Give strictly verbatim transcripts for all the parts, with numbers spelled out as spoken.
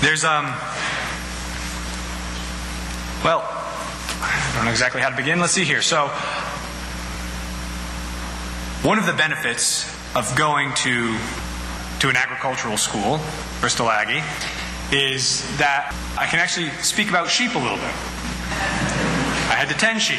There's, um, well, I don't know exactly how to begin. Let's see here. So, one of the benefits of going to to an agricultural school, Bristol Aggie, is that I can actually speak about sheep a little bit. I had to tend sheep.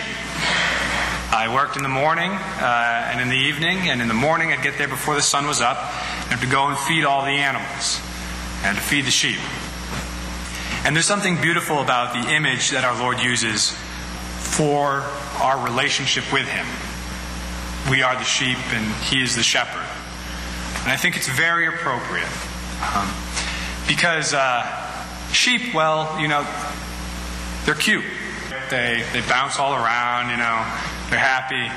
I worked in the morning uh, and in the evening, and in the morning I'd get there before the sun was up and have to go and feed all the animals and to feed the sheep. And there's something beautiful about the image that our Lord uses for our relationship with Him. We are the sheep and He is the shepherd. And I think it's very appropriate. Um, because uh, sheep, well, you know, they're cute. They, they bounce all around, you know, they're happy.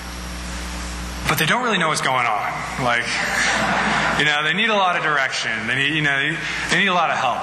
But they don't really know what's going on. Like, you know, they need a lot of direction. They need, you know, they need a lot of help.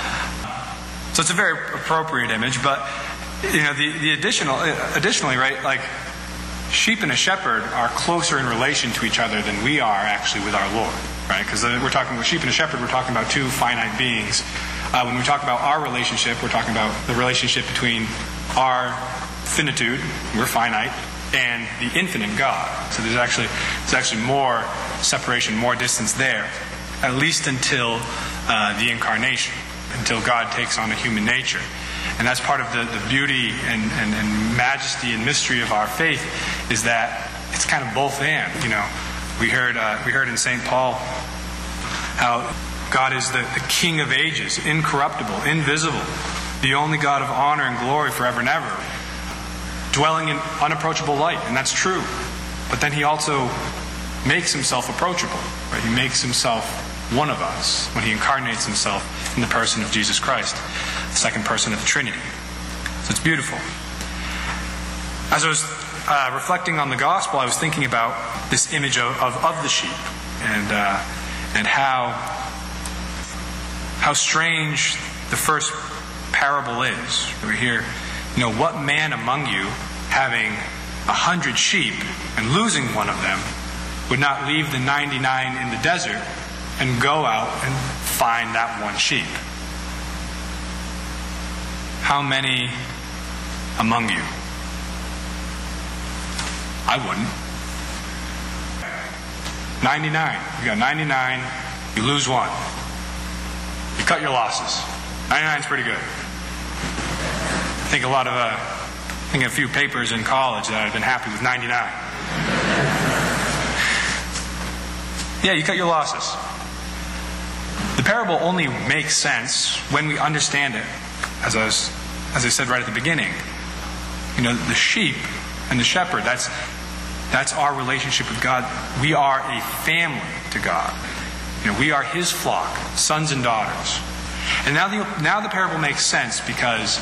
So it's a very appropriate image, but, you know, the, the additional, additionally, right, like, sheep and a shepherd are closer in relation to each other than we are actually with our Lord, right? Because we're talking with sheep and a shepherd, we're talking about two finite beings. Uh, when we talk about our relationship, we're talking about the relationship between our finitude, we're finite, and the infinite God. So there's actually there's actually more separation, more distance there, at least until uh, the incarnation, until God takes on a human nature. And that's part of the, the beauty and, and, and majesty and mystery of our faith, is that it's kind of both and. You know, we heard uh, we heard in Saint Paul how God is the, the King of ages, incorruptible, invisible, the only God of honor and glory forever and ever, dwelling in unapproachable light, and that's true. But then He also makes Himself approachable. Right? He makes Himself one of us when He incarnates Himself in the person of Jesus Christ, the second person of the Trinity. So it's beautiful. As I was uh, reflecting on the Gospel, I was thinking about this image of, of, of the sheep, and uh, and how how strange the first parable is. We hear, you know, what man among you, having a hundred sheep and losing one of them, would not leave the ninety-nine in the desert and go out and find that one sheep? How many among you? I wouldn't. ninety-nine. You got ninety-nine, you lose one. You cut your losses. ninety-nine is pretty good. I think a lot of, uh, I think a few papers in college that I've been happy with ninety-nine. Yeah, you cut your losses. The parable only makes sense when we understand it, as I was, as I said right at the beginning. You know, the sheep and the shepherd, that's that's our relationship with God. We are a family to God. You know, we are His flock, sons and daughters. And now the now the parable makes sense, because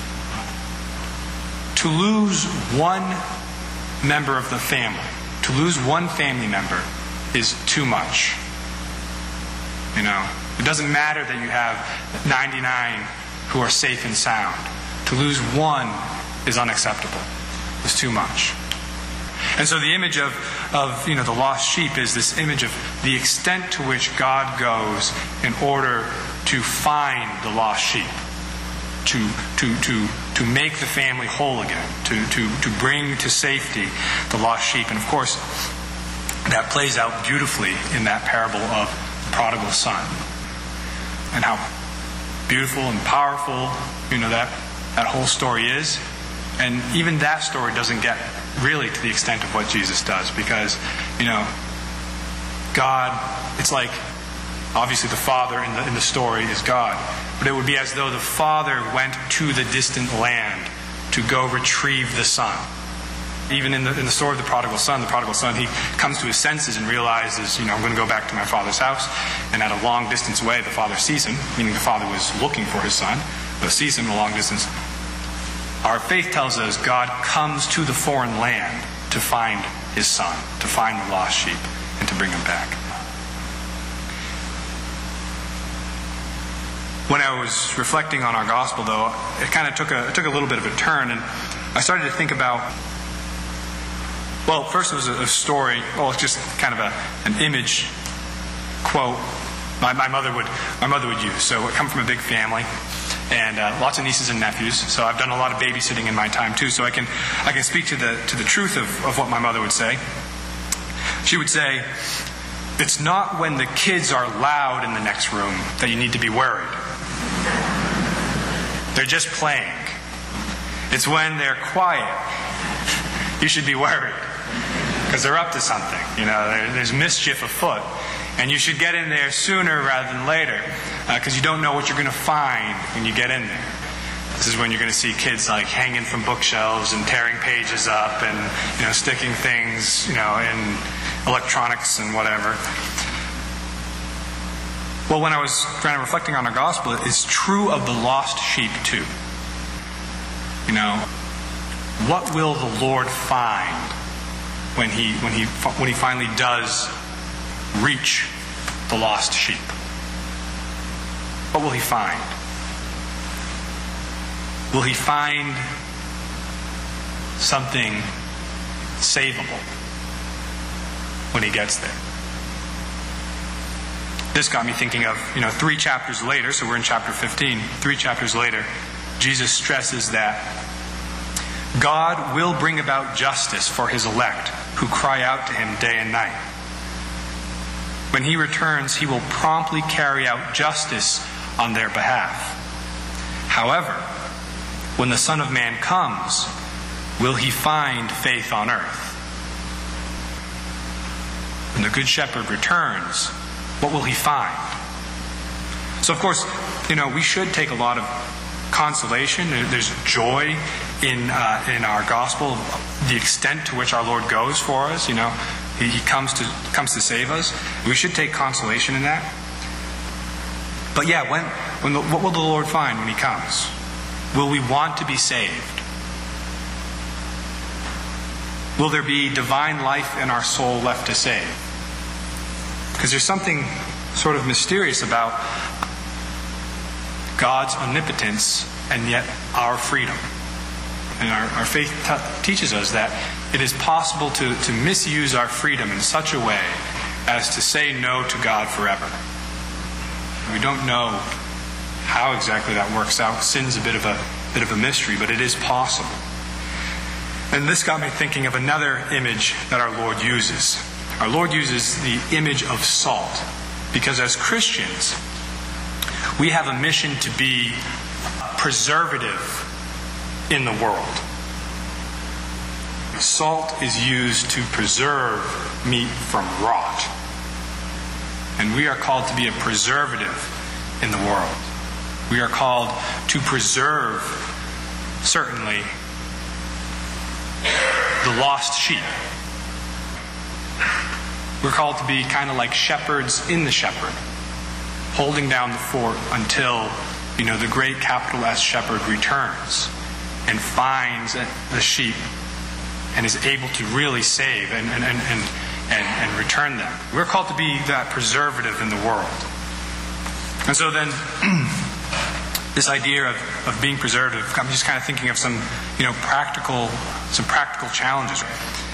to lose one member of the family, to lose one family member, is too much. You know, it doesn't matter that you have ninety-nine who are safe and sound. To lose one is unacceptable. It's too much. And so the image of, of you know, the lost sheep is this image of the extent to which God goes in order to find the lost sheep, to to to to make the family whole again, to to to bring to safety the lost sheep. And of course, that plays out beautifully in that parable of the prodigal son, and how beautiful and powerful, you know, that that whole story is. And even that story doesn't get really to the extent of what Jesus does, because, you know, God, it's like, obviously the Father in the, in the story is God, but it would be as though the Father went to the distant land to go retrieve the Son. Even in the, in the story of the prodigal son, the prodigal son, he comes to his senses and realizes, you know, I'm going to go back to my father's house. And at a long distance away, the father sees him, meaning the father was looking for his son, but sees him a long distance. Our faith tells us God comes to the foreign land to find His Son, to find the lost sheep, and to bring him back. When I was reflecting on our gospel, though, it kind of took a it took a little bit of a turn, and I started to think about, well, first it was a, a story, well, it's just kind of a, an image quote my, my mother would my mother would use. So I come from a big family, and uh, lots of nieces and nephews. So I've done a lot of babysitting in my time too. So I can I can speak to the to the truth of, of what my mother would say. She would say, "It's not when the kids are loud in the next room that you need to be worried. They're just playing. It's when they're quiet you should be worried, because they're up to something. You know, there, there's mischief afoot, and you should get in there sooner rather than later, because uh, you don't know what you're going to find when you get in there. This is when you're going to see kids like hanging from bookshelves and tearing pages up, and you know, sticking things, you know, in electronics and whatever." Well, when I was kind of reflecting on our gospel, it's true of the lost sheep too. You know, what will the Lord find when he when he when he finally does reach the lost sheep? What will he find? Will he find something savable when he gets there? This got me thinking of, you know, three chapters later, so we're in chapter fifteen, three chapters later, Jesus stresses that God will bring about justice for his elect who cry out to him day and night. When he returns, he will promptly carry out justice on their behalf. However, when the Son of Man comes, will he find faith on earth? When the Good Shepherd returns, what will he find? So, of course, you know, we should take a lot of consolation. There's joy in uh, in our gospel, the extent to which our Lord goes for us. You know, He, he comes to comes to save us. We should take consolation in that. But yeah, when when the, what will the Lord find when He comes? Will we want to be saved? Will there be divine life in our soul left to save? Because there's something sort of mysterious about God's omnipotence and yet our freedom. And our, our faith t- teaches us that it is possible to, to misuse our freedom in such a way as to say no to God forever. We don't know how exactly that works out. Sin's a bit of a bit of a mystery, but it is possible. And this got me thinking of another image that our Lord uses. Our Lord uses the image of salt, because as Christians, we have a mission to be preservative in the world. Salt is used to preserve meat from rot. And we are called to be a preservative in the world. We are called to preserve, certainly, the lost sheep. We're called to be kind of like shepherds in the shepherd, holding down the fort until, you know, the great capital S shepherd returns and finds the sheep and is able to really save and, and, and, and, and, and return them. We're called to be that preservative in the world. And so then, this idea of, of being preservative, I'm just kind of thinking of some, you know, practical, some practical challenges.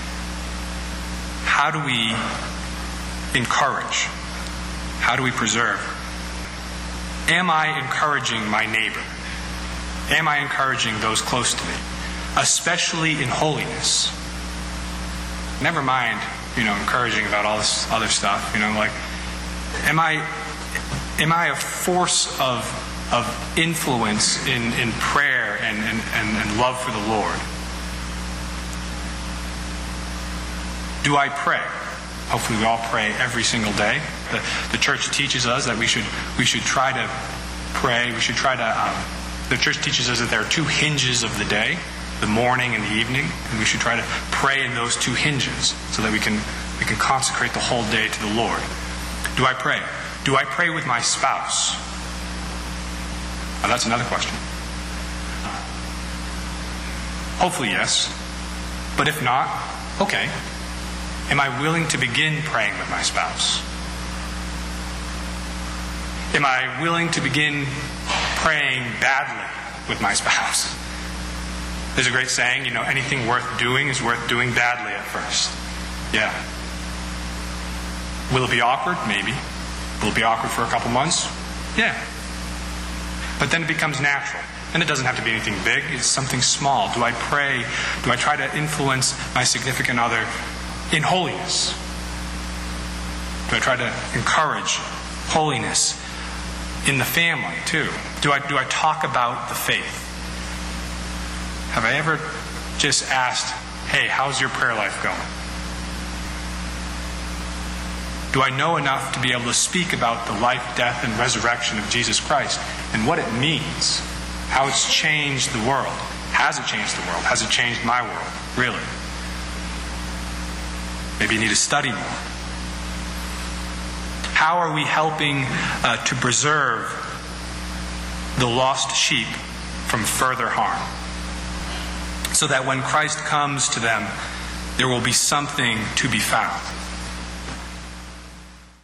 How do we encourage? How do we preserve? Am I encouraging my neighbor? Am I encouraging those close to me? Especially in holiness. Never mind, you know, encouraging about all this other stuff. You know, like, am I am I a force of of influence in, in prayer and, and, and, and love for the Lord? Do I pray? Hopefully we all pray every single day. The, the church teaches us that we should we should try to pray. We should try to... Um, the church teaches us that there are two hinges of the day, the morning and the evening, and we should try to pray in those two hinges so that we can we can consecrate the whole day to the Lord. Do I pray? Do I pray with my spouse? Now, that's another question. Hopefully yes. But if not, okay. Am I willing to begin praying with my spouse? Am I willing to begin praying badly with my spouse? There's a great saying, you know, anything worth doing is worth doing badly at first. Yeah. Will it be awkward? Maybe. Will it be awkward for a couple months? Yeah. But then it becomes natural. And it doesn't have to be anything big. It's something small. Do I pray? Do I try to influence my significant other in holiness? Do I try to encourage holiness in the family too? Do I, do I talk about the faith? Have I ever just asked, hey, how's your prayer life going? Do I know enough to be able to speak about the life, death, and resurrection of Jesus Christ and what it means? How it's changed the world? Has it changed the world? Has it changed my world? Really? Maybe you need to study more. How are we helping uh, to preserve the lost sheep from further harm? So that when Christ comes to them, there will be something to be found.